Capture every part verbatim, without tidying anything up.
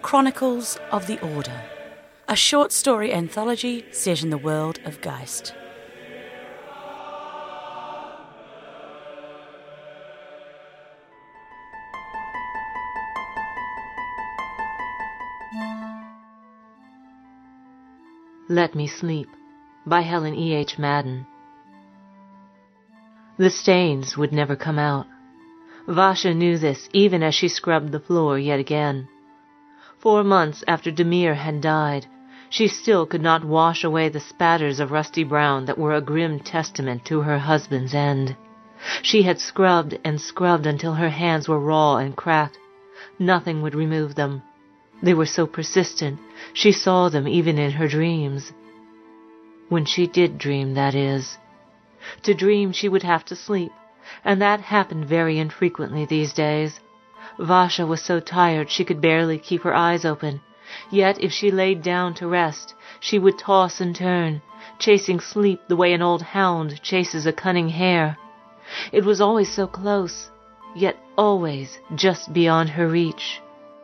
Chronicles of the Order, a short story anthology set in the world of Geist. Let Me Sleep by Helen E. H. Madden. The stains would never come out. Vasha knew this even as she scrubbed the floor yet again. Four months after Demir had died, she still could not wash away the spatters of rusty brown that were a grim testament to her husband's end. She had scrubbed and scrubbed until her hands were raw and cracked. Nothing would remove them. They were so persistent, she saw them even in her dreams. When she did dream, that is. To dream she would have to sleep, and that happened very infrequently these days. Vasha was so tired she could barely keep her eyes open, yet if she laid down to rest, she would toss and turn, chasing sleep the way an old hound chases a cunning hare. It was always so close, yet always just beyond her reach.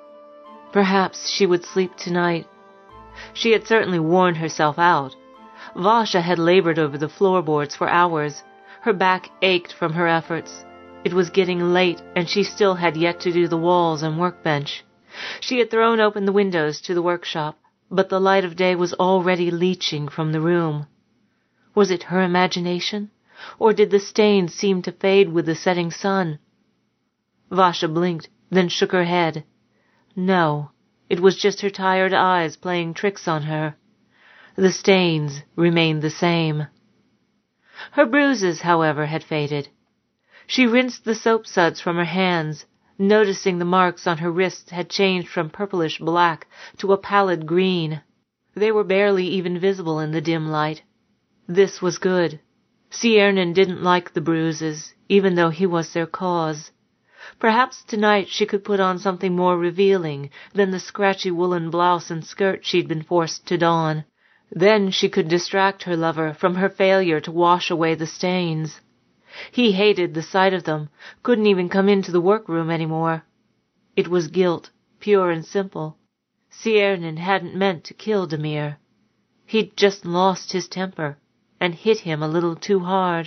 Perhaps she would sleep tonight. She had certainly worn herself out. Vasha had labored over the floorboards for hours. Her back ached from her efforts. It was getting late, and she still had yet to do the walls and workbench. She had thrown open the windows to the workshop, but the light of day was already leaching from the room. Was it her imagination, or did the stains seem to fade with the setting sun? Vasha blinked, then shook her head. No, it was just her tired eyes playing tricks on her. The stains remained the same. Her bruises, however, had faded. She rinsed the soap suds from her hands, noticing the marks on her wrists had changed from purplish black to a pallid green. They were barely even visible in the dim light. This was good. Ciernan didn't like the bruises, even though he was their cause. Perhaps tonight she could put on something more revealing than the scratchy woolen blouse and skirt she'd been forced to don. Then she could distract her lover from her failure to wash away the stains. He hated the sight of them, couldn't even come into the workroom anymore. It was guilt, pure and simple. Ciernan hadn't meant to kill Demir. He'd just lost his temper and hit him a little too hard.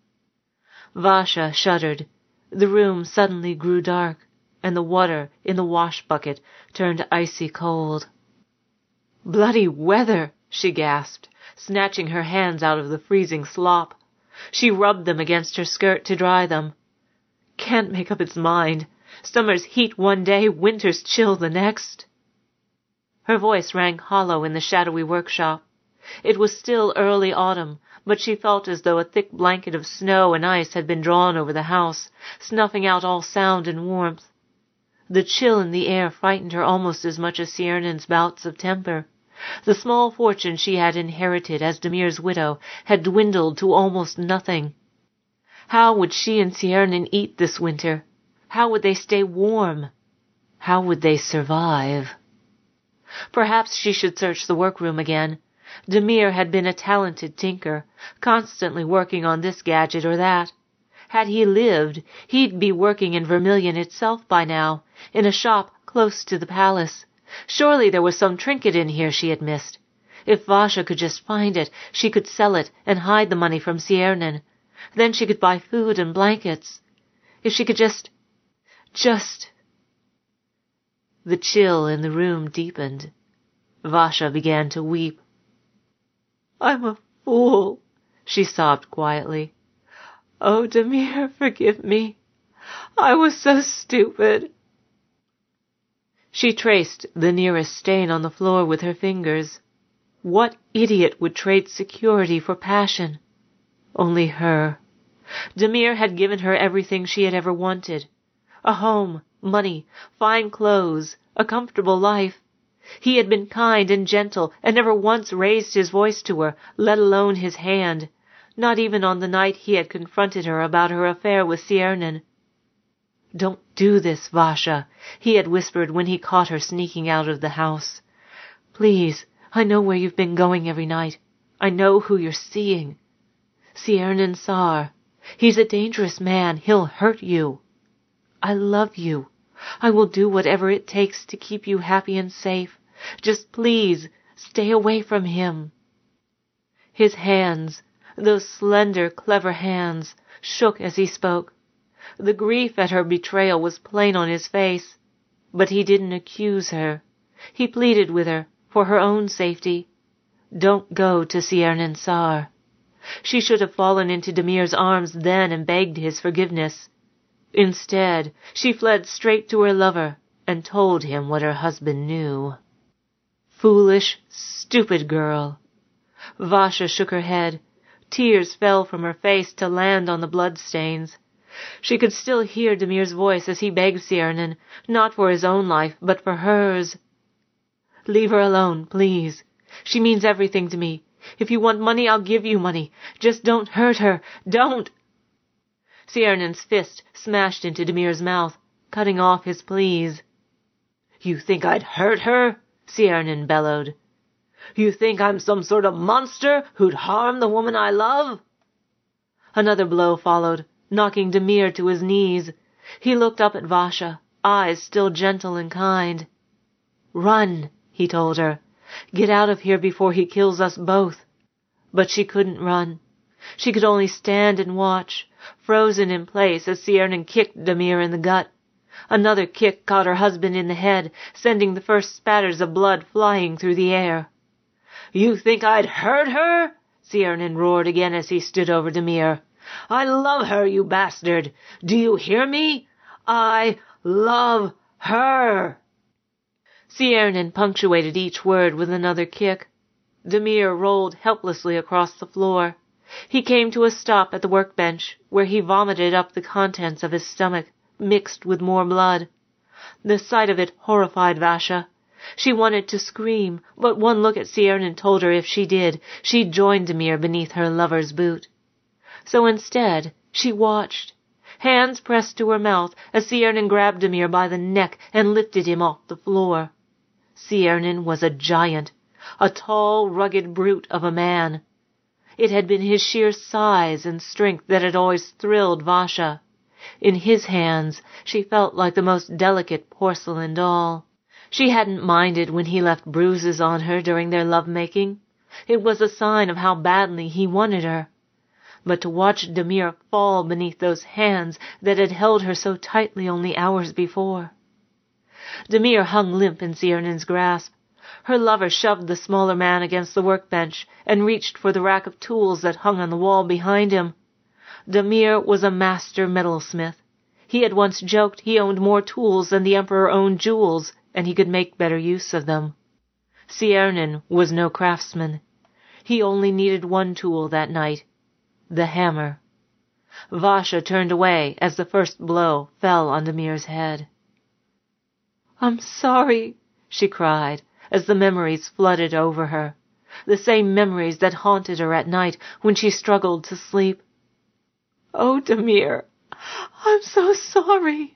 Vasha shuddered. The room suddenly grew dark, and the water in the wash bucket turned icy cold. "Bloody weather!" she gasped, snatching her hands out of the freezing slop. She rubbed them against her skirt to dry them. Can't make up its mind. Summer's heat one day, winter's chill the next. Her voice rang hollow in the shadowy workshop. It was still early autumn, but she felt as though a thick blanket of snow and ice had been drawn over the house, snuffing out all sound and warmth. The chill in the air frightened her almost as much as Ciernan's bouts of temper. The small fortune she had inherited as Demir's widow had dwindled to almost nothing. How would she and Ciernan eat this winter? How would they stay warm? How would they survive? Perhaps she should search the workroom again. Demir had been a talented tinker, constantly working on this gadget or that. Had he lived, he'd be working in Vermilion itself by now, in a shop close to the palace. Surely there was some trinket in here she had missed. If Vasha could just find it, she could sell it and hide the money from Ciernan. Then she could buy food and blankets. If she could just... just... The chill in the room deepened. Vasha began to weep. "I'm a fool," she sobbed quietly. "Oh, Demir, forgive me. I was so stupid." She traced the nearest stain on the floor with her fingers. What idiot would trade security for passion? Only her. Demir had given her everything she had ever wanted. A home, money, fine clothes, a comfortable life. He had been kind and gentle and never once raised his voice to her, let alone his hand, not even on the night he had confronted her about her affair with Ciernan. "Don't do this, Vasha," he had whispered when he caught her sneaking out of the house. "Please, I know where you've been going every night. I know who you're seeing. Ciernan Sar. He's a dangerous man. He'll hurt you. I love you. I will do whatever it takes to keep you happy and safe. Just please stay away from him." His hands, those slender, clever hands, shook as he spoke. The grief at her betrayal was plain on his face, but he didn't accuse her. He pleaded with her, for her own safety. Don't go to Sierninsar. She should have fallen into Demir's arms then and begged his forgiveness. Instead, she fled straight to her lover and told him what her husband knew. Foolish, stupid girl. Vasha shook her head. Tears fell from her face to land on the bloodstains. She could still hear Demir's voice as he begged Siernin, not for his own life, but for hers. "Leave her alone, please. She means everything to me. If you want money, I'll give you money. Just don't hurt her. Don't!" Siernin's fist smashed into Demir's mouth, cutting off his pleas. "You think I'd hurt her?" Siernin bellowed. "You think I'm some sort of monster who'd harm the woman I love?" Another blow followed, knocking Demir to his knees. He looked up at Vasha, eyes still gentle and kind. "Run," he told her. "Get out of here before he kills us both." But she couldn't run. She could only stand and watch, frozen in place as Siernin kicked Demir in the gut. Another kick caught her husband in the head, sending the first spatters of blood flying through the air. "You think I'd hurt her?" Siernin roared again as he stood over Demir. "I love her, you bastard! Do you hear me? I love her!" Siernin punctuated each word with another kick. Demir rolled helplessly across the floor. He came to a stop at the workbench, where he vomited up the contents of his stomach, mixed with more blood. The sight of it horrified Vasha. She wanted to scream, but one look at Siernin told her if she did, she'd join Demir beneath her lover's boot. So instead, she watched, hands pressed to her mouth as Siernin grabbed Demir by the neck and lifted him off the floor. Siernin was a giant, a tall, rugged brute of a man. It had been his sheer size and strength that had always thrilled Vasha. In his hands, she felt like the most delicate porcelain doll. She hadn't minded when he left bruises on her during their love-making. It was a sign of how badly he wanted her. But to watch Demir fall beneath those hands that had held her so tightly only hours before. Demir hung limp in Siernin's grasp. Her lover shoved the smaller man against the workbench and reached for the rack of tools that hung on the wall behind him. Demir was a master metalsmith. He had once joked he owned more tools than the Emperor owned jewels, and he could make better use of them. Siernin was no craftsman. He only needed one tool that night, the hammer. Vasha turned away as the first blow fell on Demir's head. "I'm sorry," she cried, as the memories flooded over her, the same memories that haunted her at night when she struggled to sleep. "Oh, Demir, I'm so sorry."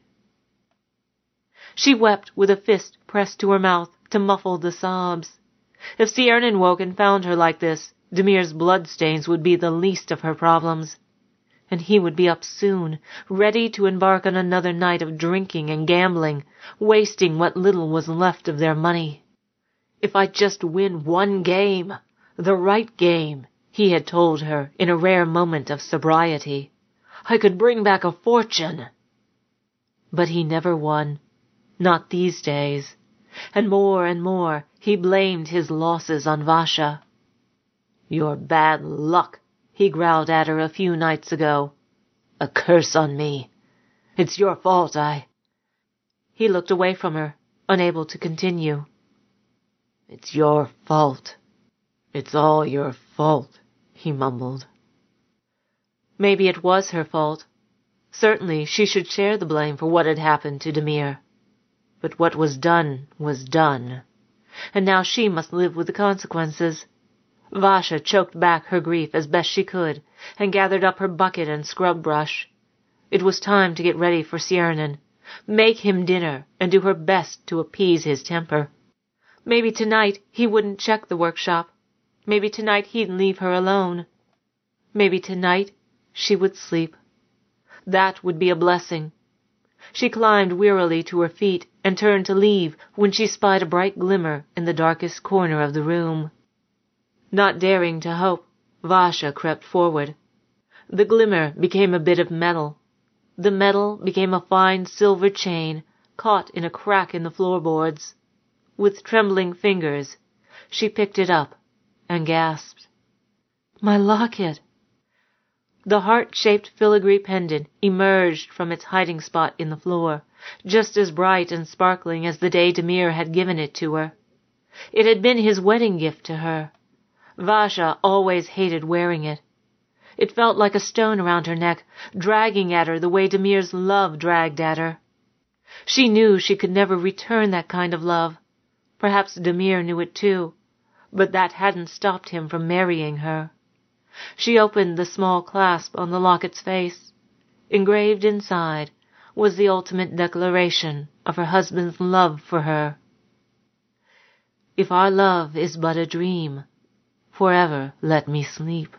She wept with a fist pressed to her mouth to muffle the sobs. If Siernin woke and found her like this, Demir's bloodstains would be the least of her problems. And he would be up soon, ready to embark on another night of drinking and gambling, wasting what little was left of their money. "If I just win one game, the right game," he had told her in a rare moment of sobriety, "I could bring back a fortune." But he never won, not these days, and more and more he blamed his losses on Vasha. "Your bad luck," he growled at her a few nights ago. "A curse on me. It's your fault I—" He looked away from her, unable to continue. "It's your fault. It's all your fault," he mumbled. Maybe it was her fault. Certainly she should share the blame for what had happened to Demir. But what was done was done, and now she must live with the consequences. Vasha choked back her grief as best she could and gathered up her bucket and scrub brush. It was time to get ready for Siernin, make him dinner, and do her best to appease his temper. Maybe tonight he wouldn't check the workshop. Maybe tonight he'd leave her alone. Maybe tonight she would sleep. That would be a blessing. She climbed wearily to her feet and turned to leave when she spied a bright glimmer in the darkest corner of the room. Not daring to hope, Vasha crept forward. The glimmer became a bit of metal. The metal became a fine silver chain caught in a crack in the floorboards. With trembling fingers, she picked it up and gasped, "My locket!" The heart-shaped filigree pendant emerged from its hiding spot in the floor, just as bright and sparkling as the day Demir had given it to her. It had been his wedding gift to her. Vasha always hated wearing it. It felt like a stone around her neck, dragging at her the way Demir's love dragged at her. She knew she could never return that kind of love. Perhaps Demir knew it too, but that hadn't stopped him from marrying her. She opened the small clasp on the locket's face. Engraved inside was the ultimate declaration of her husband's love for her. "If our love is but a dream, forever let me sleep."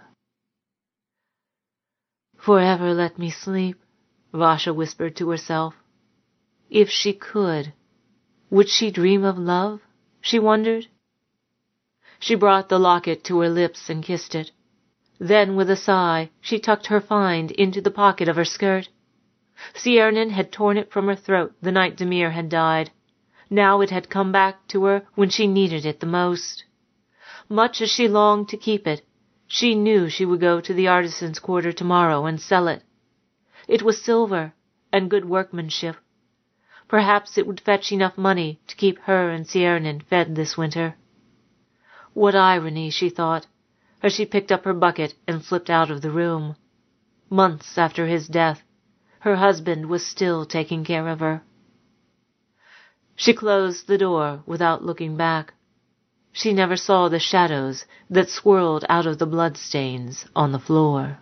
"Forever let me sleep," Vasha whispered to herself. If she could, would she dream of love, she wondered? She brought the locket to her lips and kissed it. Then, with a sigh, she tucked her find into the pocket of her skirt. Ciernan had torn it from her throat the night Demir had died. Now it had come back to her when she needed it the most. Much as she longed to keep it, she knew she would go to the artisan's quarter tomorrow and sell it. It was silver and good workmanship. Perhaps it would fetch enough money to keep her and Ciernan fed this winter. What irony, she thought, as she picked up her bucket and slipped out of the room. Months after his death, her husband was still taking care of her. She closed the door without looking back. She never saw the shadows that swirled out of the bloodstains on the floor.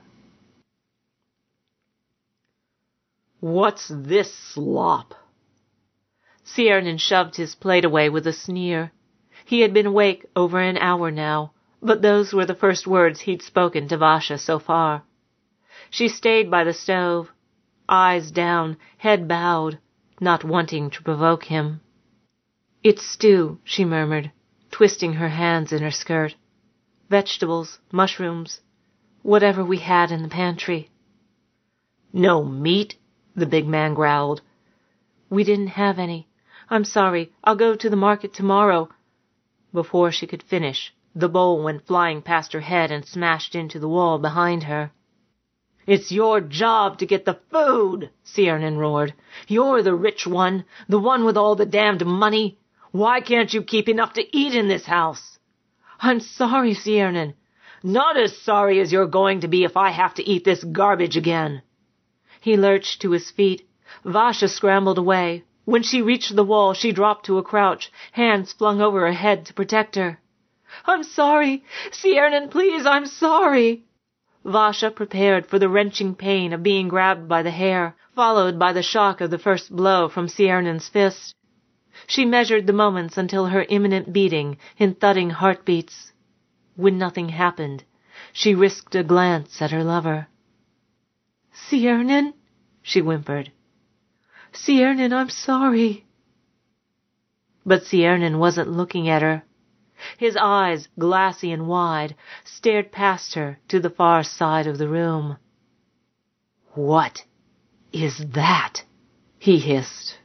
"What's this slop?" Ciernan shoved his plate away with a sneer. He had been awake over an hour now, but those were the first words he'd spoken to Vasha so far. She stayed by the stove, eyes down, head bowed, not wanting to provoke him. "It's stew," she murmured, twisting her hands in her skirt. "Vegetables, mushrooms, whatever we had in the pantry." "No meat?" the big man growled. "We didn't have any. I'm sorry. I'll go to the market tomorrow." Before she could finish, the bowl went flying past her head and smashed into the wall behind her. "It's your job to get the food," Ciernan roared. "You're the rich one, the one with all the damned money. Why can't you keep enough to eat in this house?" "I'm sorry, Ciernan." "Not as sorry as you're going to be if I have to eat this garbage again." He lurched to his feet. Vasha scrambled away. When she reached the wall, she dropped to a crouch, hands flung over her head to protect her. "I'm sorry. Ciernan, please, I'm sorry." Vasha prepared for the wrenching pain of being grabbed by the hair, followed by the shock of the first blow from Ciernan's fist. She measured the moments until her imminent beating in thudding heartbeats. When nothing happened, she risked a glance at her lover. "Ciernan," she whimpered. "Ciernan, I'm sorry." But Ciernan wasn't looking at her. His eyes, glassy and wide, stared past her to the far side of the room. "What is that?" he hissed.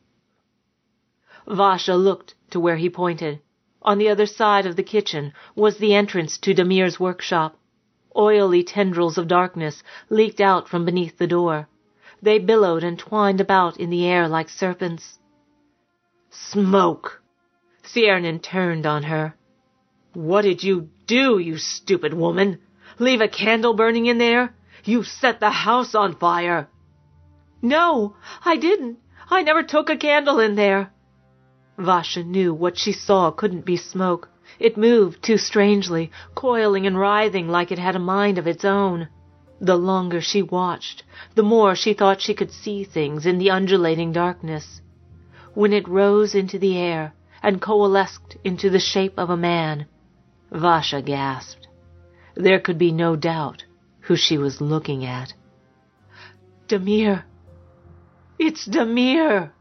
Vasha looked to where he pointed. On the other side of the kitchen was the entrance to Demir's workshop. Oily tendrils of darkness leaked out from beneath the door. They billowed and twined about in the air like serpents. "Smoke!" Ciernan turned on her. "What did you do, you stupid woman? Leave a candle burning in there? You set the house on fire!" "No, I didn't. I never took a candle in there." Vasha knew what she saw couldn't be smoke. It moved too strangely, coiling and writhing like it had a mind of its own. The longer she watched, the more she thought she could see things in the undulating darkness. When it rose into the air and coalesced into the shape of a man, Vasha gasped. There could be no doubt who she was looking at. "Demir!" It's Damir."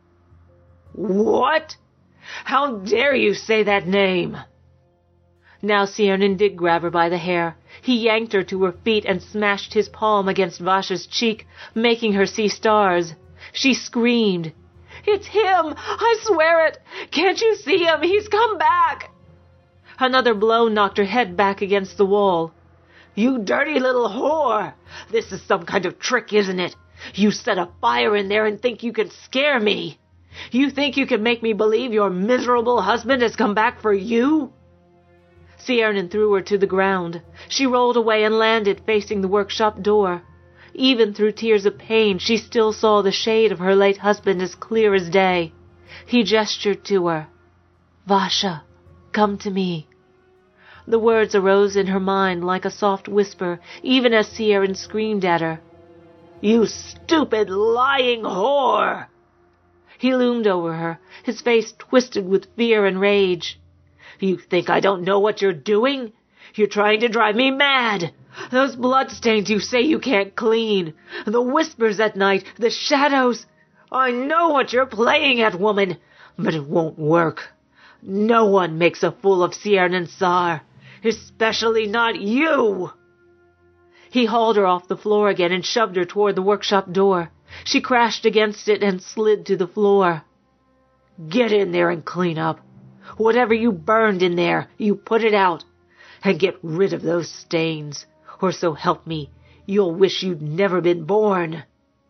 "What? How dare you say that name?" Now Ciernan did grab her by the hair. He yanked her to her feet and smashed his palm against Vasha's cheek, making her see stars. She screamed, "It's him! I swear it! Can't you see him? He's come back!" Another blow knocked her head back against the wall. "You dirty little whore! This is some kind of trick, isn't it? You set a fire in there and think you can scare me? You think you can make me believe your miserable husband has come back for you?" Ciernan threw her to the ground. She rolled away and landed facing the workshop door. Even through tears of pain, she still saw the shade of her late husband as clear as day. He gestured to her. "Vasha, come to me." The words arose in her mind like a soft whisper, even as Ciernan screamed at her. "You stupid, lying whore!" He loomed over her, his face twisted with fear and rage. "You think I don't know what you're doing? You're trying to drive me mad. Those bloodstains you say you can't clean. The whispers at night, the shadows. I know what you're playing at, woman, but it won't work. No one makes a fool of Ciernan Sar, especially not you." He hauled her off the floor again and shoved her toward the workshop door. She crashed against it and slid to the floor. "Get in there and clean up. Whatever you burned in there, you put it out. And get rid of those stains, or so help me, you'll wish you'd never been born."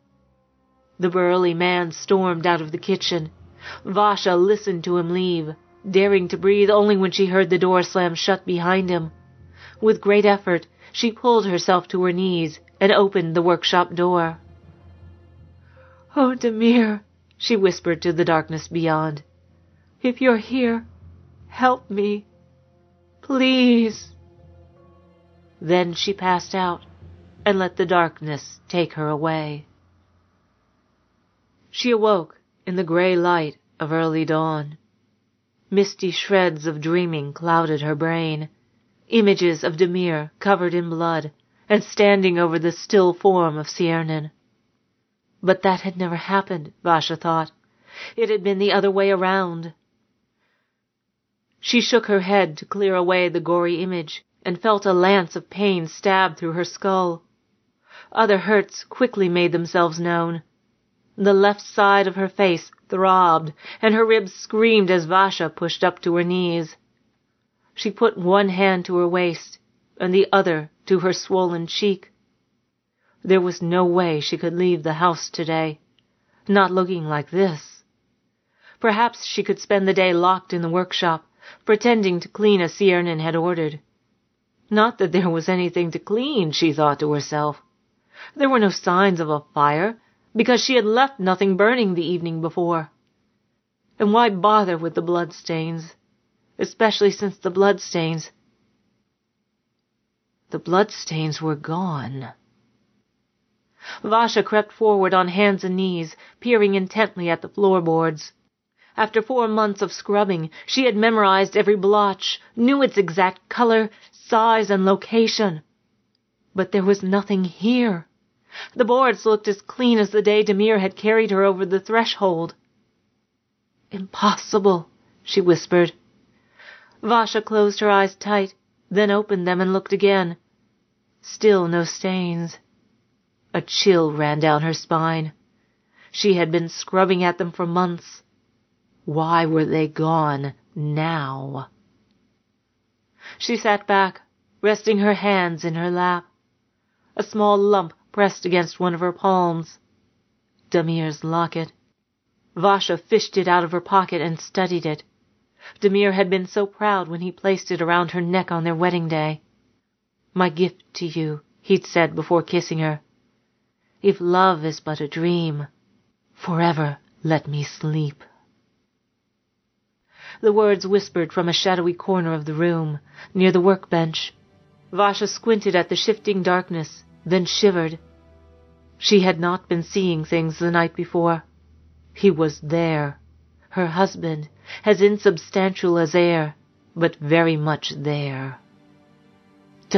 The burly man stormed out of the kitchen. Vasha listened to him leave, daring to breathe only when she heard the door slam shut behind him. With great effort, she pulled herself to her knees and opened the workshop door. "Oh, Damir," she whispered to the darkness beyond. "If you're here, help me. Please." Then she passed out and let the darkness take her away. She awoke in the gray light of early dawn. Misty shreds of dreaming clouded her brain, images of Damir covered in blood and standing over the still form of Ciernan. But that had never happened, Vasha thought. It had been the other way around. She shook her head to clear away the gory image and felt a lance of pain stab through her skull. Other hurts quickly made themselves known. The left side of her face throbbed, and her ribs screamed as Vasha pushed up to her knees. She put one hand to her waist and the other to her swollen cheek. There was no way she could leave the house today, not looking like this. Perhaps she could spend the day locked in the workshop, pretending to clean as Ciernan had ordered. Not that there was anything to clean, she thought to herself. There were no signs of a fire, because she had left nothing burning the evening before. And why bother with the bloodstains, especially since the bloodstains... The bloodstains were gone. Vasha crept forward on hands and knees, peering intently at the floorboards. After four months of scrubbing, she had memorized every blotch, knew its exact color, size, and location. But there was nothing here. The boards looked as clean as the day Damir had carried her over the threshold. "Impossible," she whispered. Vasha closed her eyes tight, then opened them and looked again. Still no stains. A chill ran down her spine. She had been scrubbing at them for months. Why were they gone now? She sat back, resting her hands in her lap. A small lump pressed against one of her palms. Damir's locket. Vasha fished it out of her pocket and studied it. Damir had been so proud when he placed it around her neck on their wedding day. "My gift to you," he'd said before kissing her. "If love is but a dream, forever let me sleep." The words whispered from a shadowy corner of the room, near the workbench. Vasha squinted at the shifting darkness, then shivered. She had not been seeing things the night before. He was there, her husband, as insubstantial as air, but very much there.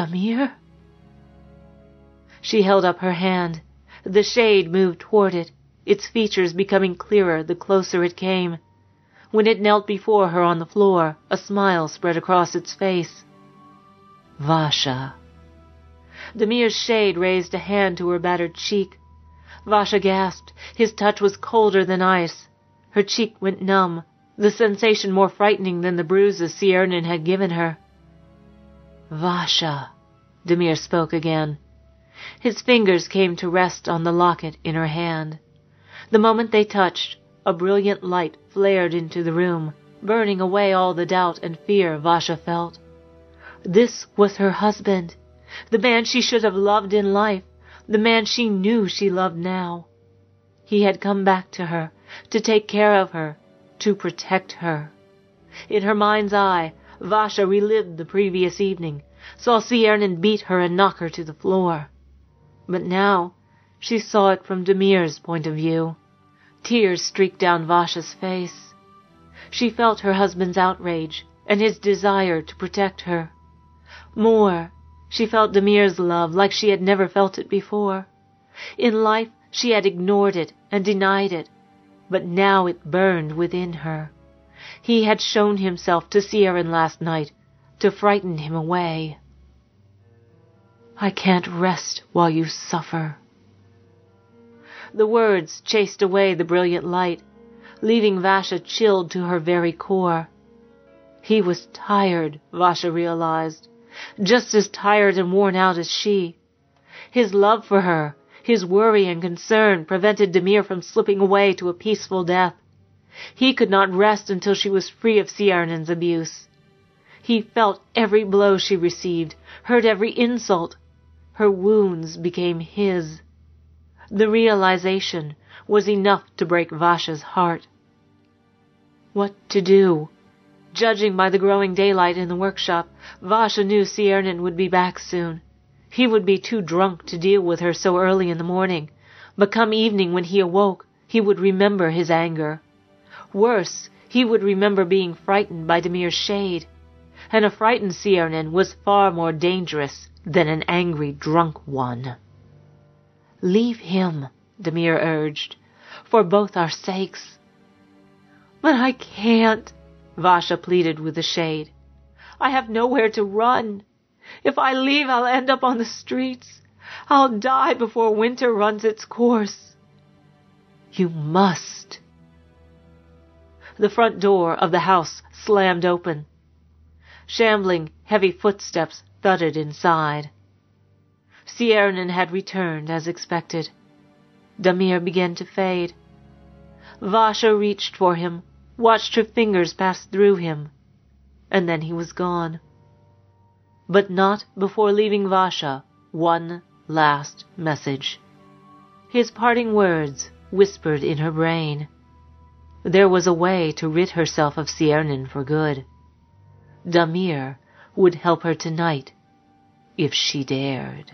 "Damir?" She held up her hand. The shade moved toward it, its features becoming clearer the closer it came. When it knelt before her on the floor, a smile spread across its face. Vasha. Damir's shade raised a hand to her battered cheek. Vasha gasped. His touch was colder than ice. Her cheek went numb, the sensation more frightening than the bruises Ciernan had given her. Vasha, Damir spoke again. His fingers came to rest on the locket in her hand. The moment they touched, a brilliant light flared into the room, burning away all the doubt and fear Vasha felt. This was her husband, the man she should have loved in life, the man she knew she loved now. He had come back to her, to take care of her, to protect her. In her mind's eye, Vasha relived the previous evening, saw Ciernan beat her and knock her to the floor. But now she saw it from Damir's point of view. Tears streaked down Vasha's face. She felt her husband's outrage and his desire to protect her. More, she felt Damir's love like she had never felt it before. In life she had ignored it and denied it, but now it burned within her. He had shown himself to Ciernan last night to frighten him away. I can't rest while you suffer. The words chased away the brilliant light, leaving Vasha chilled to her very core. He was tired, Vasha realized, just as tired and worn out as she. His love for her, his worry and concern prevented Damir from slipping away to a peaceful death. He could not rest until she was free of Ciernan's abuse. He felt every blow she received, heard every insult. Her wounds became his. The realization was enough to break Vasha's heart. What to do? Judging by the growing daylight in the workshop, Vasha knew Ciernan would be back soon. He would be too drunk to deal with her so early in the morning, but come evening when he awoke, he would remember his anger. Worse, he would remember being frightened by Damir's shade. And a frightened Ciernan was far more dangerous than an angry drunk one. Leave him, Damir urged, for both our sakes. But I can't, Vasha pleaded with the shade. I have nowhere to run. If I leave, I'll end up on the streets. I'll die before winter runs its course. You must. The front door of the house slammed open. Shambling, heavy footsteps thudded inside. Ciernan had returned as expected. Damir began to fade. Vasha reached for him, watched her fingers pass through him, and then he was gone. But not before leaving Vasha one last message. His parting words whispered in her brain. There was a way to rid herself of Ciernan for good. Damir would help her tonight, if she dared.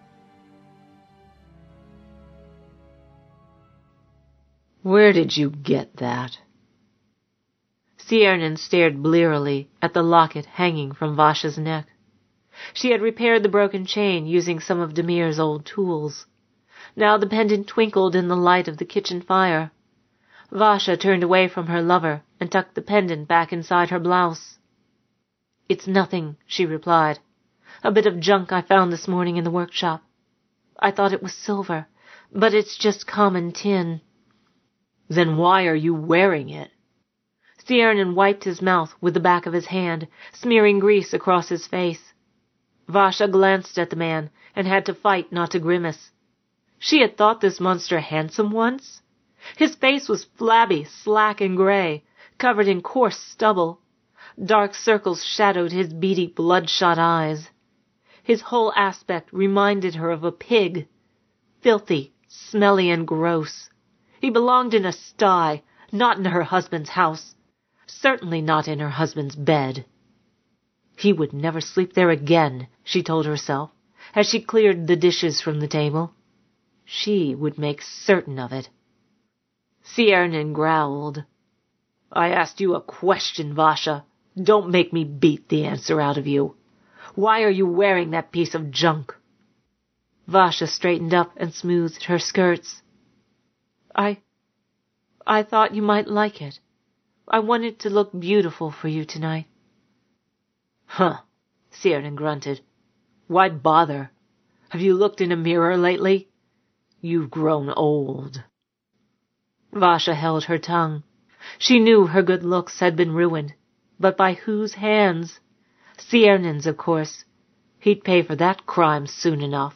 Where did you get that? Ciernan stared blearily at the locket hanging from Vasha's neck. She had repaired the broken chain using some of Damir's old tools. Now the pendant twinkled in the light of the kitchen fire. Vasha turned away from her lover and tucked the pendant back inside her blouse. It's nothing, she replied. A bit of junk I found this morning in the workshop. I thought it was silver, but it's just common tin. Then why are you wearing it? Ciernan wiped his mouth with the back of his hand, smearing grease across his face. Vasha glanced at the man and had to fight not to grimace. She had thought this monster handsome once. His face was flabby, slack and gray, covered in coarse stubble. Dark circles shadowed his beady, bloodshot eyes. His whole aspect reminded her of a pig. Filthy, smelly, and gross. He belonged in a sty, not in her husband's house. Certainly not in her husband's bed. He would never sleep there again, she told herself, as she cleared the dishes from the table. She would make certain of it. Ciernan growled. I asked you a question, Vasha. Don't make me beat the answer out of you. Why are you wearing that piece of junk? Vasha straightened up and smoothed her skirts. I... I thought you might like it. I wanted to look beautiful for you tonight." "Huh," Ciernan grunted. "Why bother? Have you looked in a mirror lately? You've grown old." Vasha held her tongue. She knew her good looks had been ruined, but by whose hands? Ciernan's, of course. He'd pay for that crime soon enough.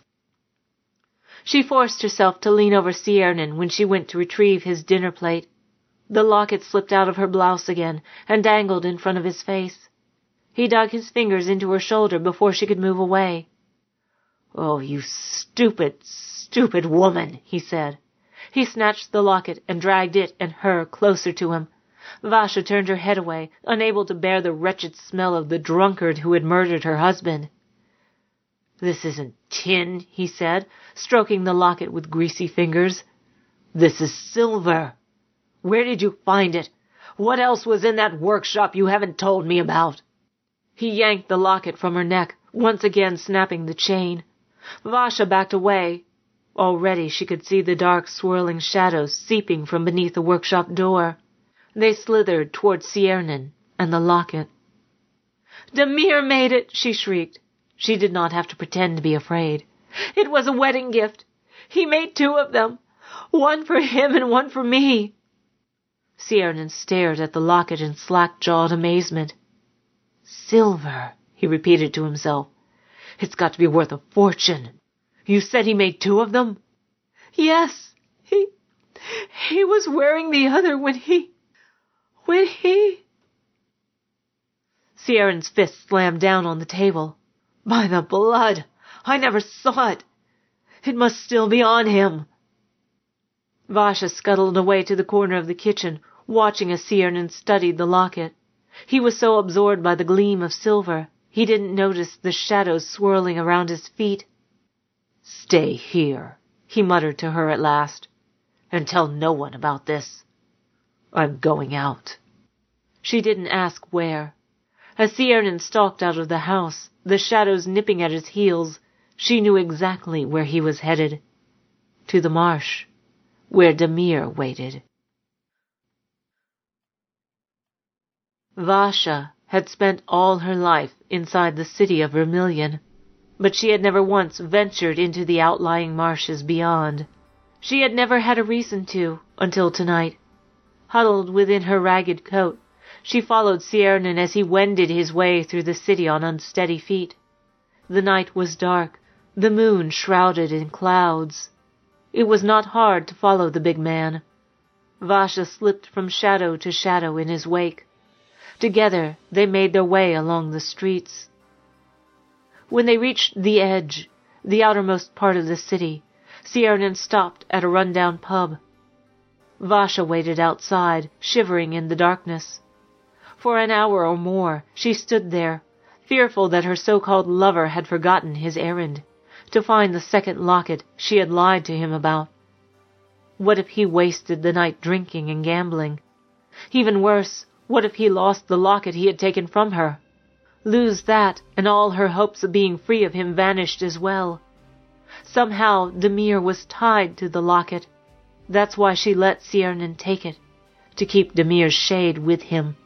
She forced herself to lean over Ciernan when she went to retrieve his dinner plate. The locket slipped out of her blouse again and dangled in front of his face. He dug his fingers into her shoulder before she could move away. "Oh, you stupid, stupid woman," he said. He snatched the locket and dragged it and her closer to him. Vasha turned her head away, unable to bear the wretched smell of the drunkard who had murdered her husband. "This isn't tin," he said, stroking the locket with greasy fingers. "This is silver. Where did you find it? What else was in that workshop you haven't told me about?" He yanked the locket from her neck, once again snapping the chain. Vasha backed away. Already she could see the dark, swirling shadows seeping from beneath the workshop door. They slithered toward Ciernan and the locket. "Demir made it!" she shrieked. She did not have to pretend to be afraid. "It was a wedding gift. He made two of them. One for him and one for me." Ciernan stared at the locket in slack-jawed amazement. "Silver," he repeated to himself. "It's got to be worth a fortune. You said he made two of them?" "Yes. He... he was wearing the other when he... when he..." Ciernan's fist slammed down on the table. "By the blood! I never saw it. It must still be on him." Vasha scuttled away to the corner of the kitchen, watching as Ciernan studied the locket. He was so absorbed by the gleam of silver, he didn't notice the shadows swirling around his feet. "Stay here," he muttered to her at last, "and tell no one about this. I'm going out." She didn't ask where. As Ciernan stalked out of the house, the shadows nipping at his heels, she knew exactly where he was headed. To the marsh, where Demir waited. Vasha had spent all her life inside the city of Vermilion, but she had never once ventured into the outlying marshes beyond. She had never had a reason to, until tonight. Huddled within her ragged coat, she followed Ciernan as he wended his way through the city on unsteady feet. The night was dark, the moon shrouded in clouds. It was not hard to follow the big man. Vasha slipped from shadow to shadow in his wake. Together they made their way along the streets. When they reached the edge, the outermost part of the city, Ciernan stopped at a run-down pub. Vasha waited outside, shivering in the darkness. For an hour or more she stood there, fearful that her so-called lover had forgotten his errand, to find the second locket she had lied to him about. What if he wasted the night drinking and gambling? Even worse, what if he lost the locket he had taken from her? Lose that, and all her hopes of being free of him vanished as well. Somehow Demir was tied to the locket. That's why she let Ciernan take it, to keep Demir's shade with him.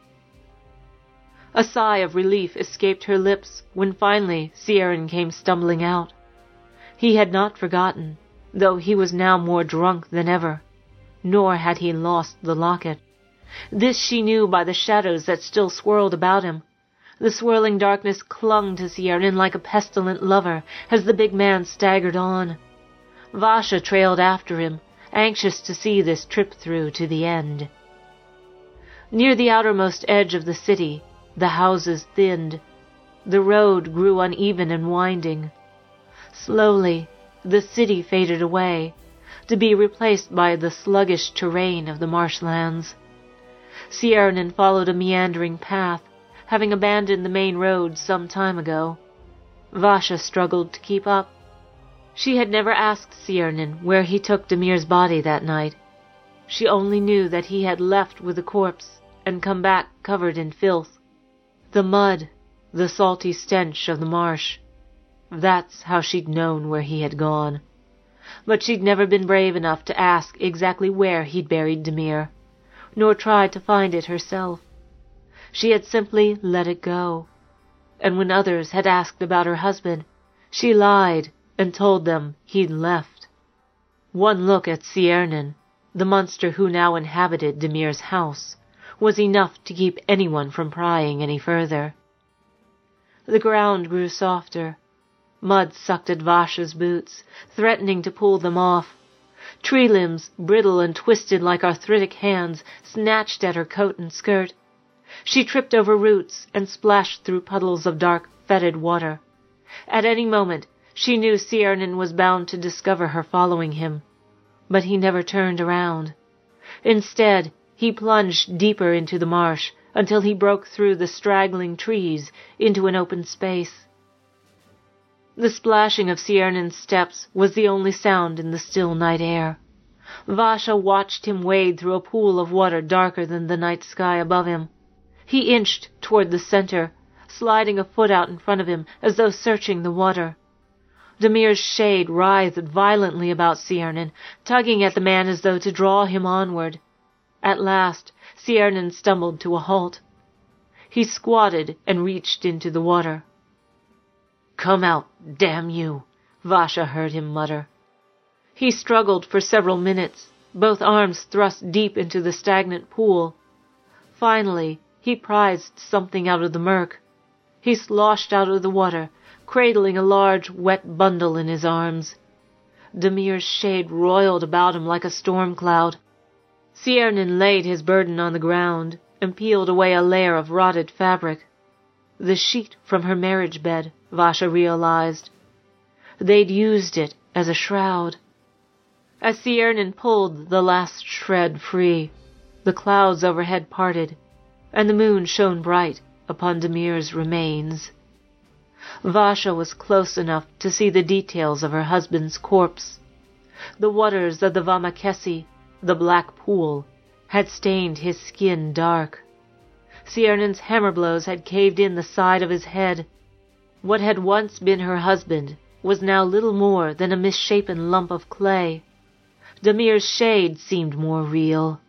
A sigh of relief escaped her lips when finally Ciernan came stumbling out. He had not forgotten, though he was now more drunk than ever, nor had he lost the locket. This she knew by the shadows that still swirled about him. The swirling darkness clung to Ciernan like a pestilent lover as the big man staggered on. Vasha trailed after him, anxious to see this trip through to the end. Near the outermost edge of the city, the houses thinned. The road grew uneven and winding. Slowly, the city faded away, to be replaced by the sluggish terrain of the marshlands. Ciernan followed a meandering path, having abandoned the main road some time ago. Vasha struggled to keep up. She had never asked Ciernan where he took Demir's body that night. She only knew that he had left with the corpse and come back covered in filth. The mud, the salty stench of the marsh. That's how she'd known where he had gone. but she'd never been brave enough to ask exactly where he'd buried Dimir, nor tried to find it herself. She had simply let it go, and when others had asked about her husband, she lied and told them he'd left. One look at Ciernan, the monster who now inhabited Dimir's house, was enough to keep anyone from prying any further. The ground grew softer. Mud sucked at Vasha's boots, threatening to pull them off. Tree limbs, brittle and twisted like arthritic hands, snatched at her coat and skirt. She tripped over roots and splashed through puddles of dark, fetid water. At any moment, she knew Ciernan was bound to discover her following him, but he never turned around. Instead, he plunged deeper into the marsh until he broke through the straggling trees into an open space. The splashing of Ciernan's steps was the only sound in the still night air. Vasha watched him wade through a pool of water darker than the night sky above him. He inched toward the center, sliding a foot out in front of him as though searching the water. Dimir's shade writhed violently about Ciernan, tugging at the man as though to draw him onward. At last, Ciernan stumbled to a halt. He squatted and reached into the water. "Come out, damn you," Vasha heard him mutter. He struggled for several minutes, both arms thrust deep into the stagnant pool. Finally, he prized something out of the murk. He sloshed out of the water, cradling a large, wet bundle in his arms. Dimir's shade roiled about him like a storm cloud. Ciernan laid his burden on the ground and peeled away a layer of rotted fabric. The sheet from her marriage bed, Vasha realized. They'd used it as a shroud. As Ciernan pulled the last shred free, the clouds overhead parted, and the moon shone bright upon Dimir's remains. Vasha was close enough to see the details of her husband's corpse. The waters of the Vamakesi, the black pool, had stained his skin dark. Ciernan's hammer blows had caved in the side of his head. What had once been her husband was now little more than a misshapen lump of clay. Dimir's shade seemed more real.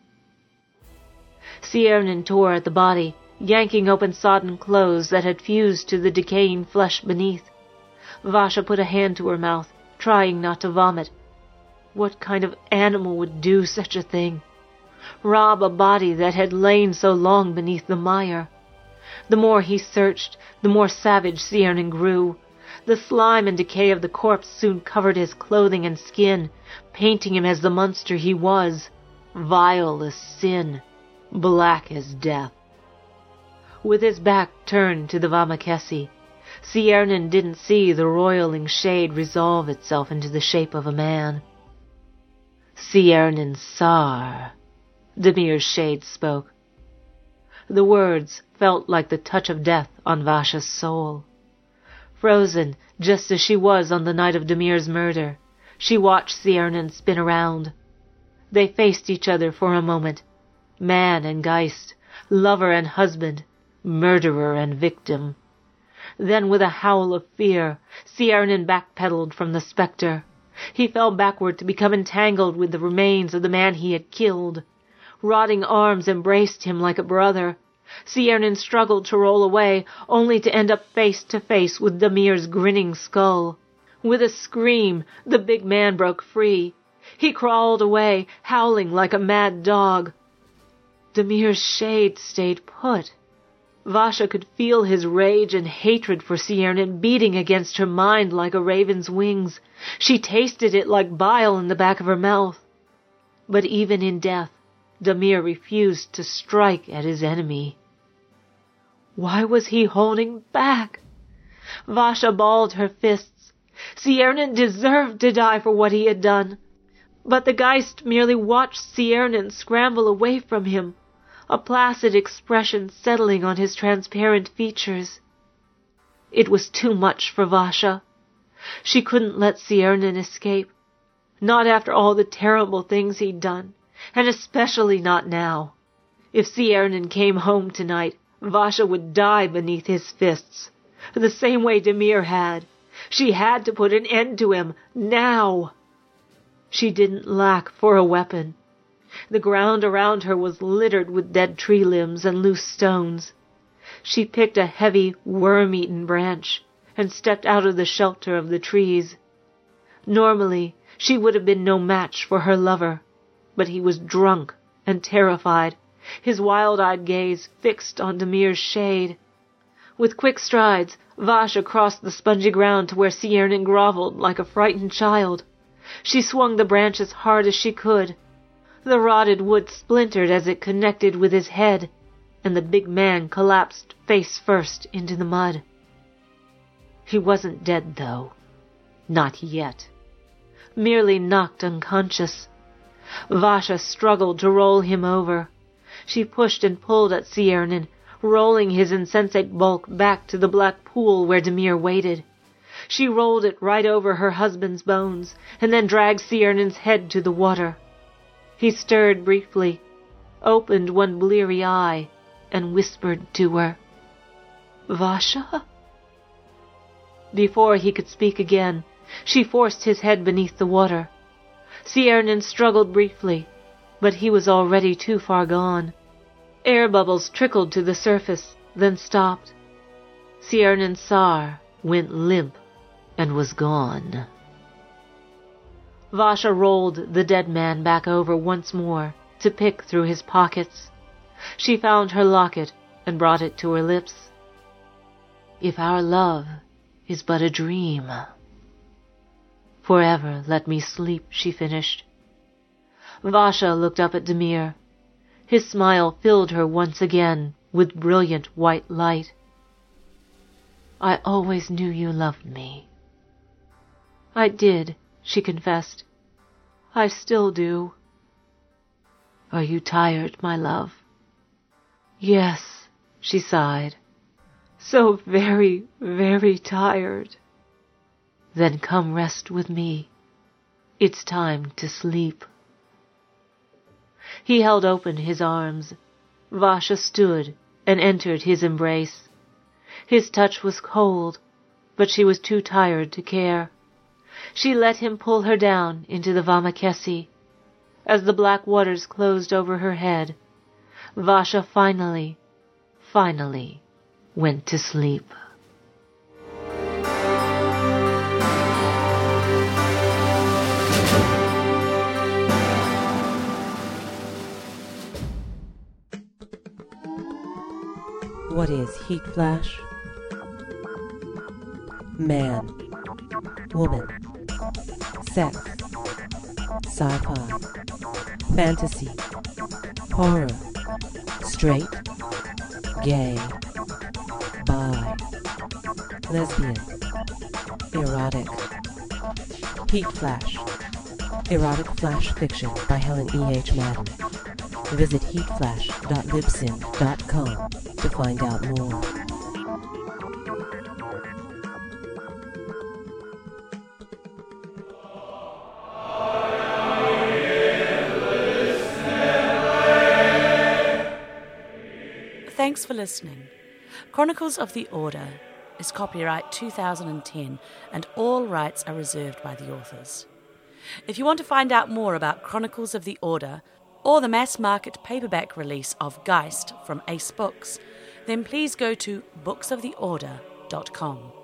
Ciernan tore at the body, yanking open sodden clothes that had fused to the decaying flesh beneath. Vasha put a hand to her mouth, trying not to vomit. What kind of animal would do such a thing? Rob a body that had lain so long beneath the mire? The more he searched, the more savage Ciernan grew. The slime and decay of the corpse soon covered his clothing and skin, painting him as the monster he was, vile as sin, black as death. With his back turned to the Vamakesi, Ciernan didn't see the roiling shade resolve itself into the shape of a man. "Ciernan Sar," Dimir's shade spoke. The words felt like the touch of death on Vasha's soul. Frozen, just as she was on the night of Dimir's murder, she watched Ciernan spin around. They faced each other for a moment, man and Geist, lover and husband, murderer and victim. Then, with a howl of fear, Ciernan backpedaled from the spectre. He fell backward to become entangled with the remains of the man he had killed. Rotting arms embraced him like a brother. Ciernan struggled to roll away, only to end up face to face with Dimir's grinning skull. With a scream, the big man broke free. He crawled away, howling like a mad dog. Dimir's shade stayed put. Vasha could feel his rage and hatred for Ciernan beating against her mind like a raven's wings. She tasted it like bile in the back of her mouth. But even in death, Dimir refused to strike at his enemy. Why was he holding back? Vasha balled her fists. Ciernan deserved to die for what he had done. But the Geist merely watched Ciernan scramble away from him, a placid expression settling on his transparent features. It was too much for Vasha. She couldn't let Ciernan escape, not after all the terrible things he'd done, and especially not now. If Ciernan came home tonight, Vasha would die beneath his fists, the same way Dimir had. She had to put an end to him, now. She didn't lack for a weapon. The ground around her was littered with dead tree limbs and loose stones. She picked a heavy, worm-eaten branch and stepped out of the shelter of the trees. Normally, she would have been no match for her lover, but he was drunk and terrified, his wild-eyed gaze fixed on Dimir's shade. With quick strides, Vasha crossed the spongy ground to where Ciernan groveled like a frightened child. She swung the branch as hard as she could. The rotted wood splintered as it connected with his head, and the big man collapsed face first into the mud. He wasn't dead, though. Not yet. Merely knocked unconscious. Vasha struggled to roll him over. She pushed and pulled at Ciernan, rolling his insensate bulk back to the black pool where Dimir waited. She rolled it right over her husband's bones, and then dragged Ciernan's head to the water. He stirred briefly, opened one bleary eye, and whispered to her, "Vasha?" Before he could speak again, she forced his head beneath the water. Ciernan struggled briefly, but he was already too far gone. Air bubbles trickled to the surface, then stopped. Ciernan's sar went limp and was gone. Vasha rolled the dead man back over once more to pick through his pockets. She found her locket and brought it to her lips. "If our love is but a dream, forever let me sleep," she finished. Vasha looked up at Dimir. His smile filled her once again with brilliant white light. "I always knew you loved me." "I did," she confessed. "I still do." "Are you tired, my love?" "Yes," she sighed. "So very, very tired." "Then come rest with me. It's time to sleep." He held open his arms. Vasha stood and entered his embrace. His touch was cold, but she was too tired to care. She let him pull her down into the Vamakesi. As the black waters closed over her head, Vasha finally, finally went to sleep. What is heat flash? Man, woman, sex, sci-fi, fantasy, horror, straight, gay, bi, lesbian, erotic. Heat flash. Erotic flash fiction by Helen E. H. Madden. Visit heat flash dot libsyn dot com to find out more. Thanks for listening. Chronicles of the Order is copyright two thousand ten and all rights are reserved by the authors. If you want to find out more about Chronicles of the Order or the mass-market paperback release of Geist from Ace Books, then please go to books of the order dot com.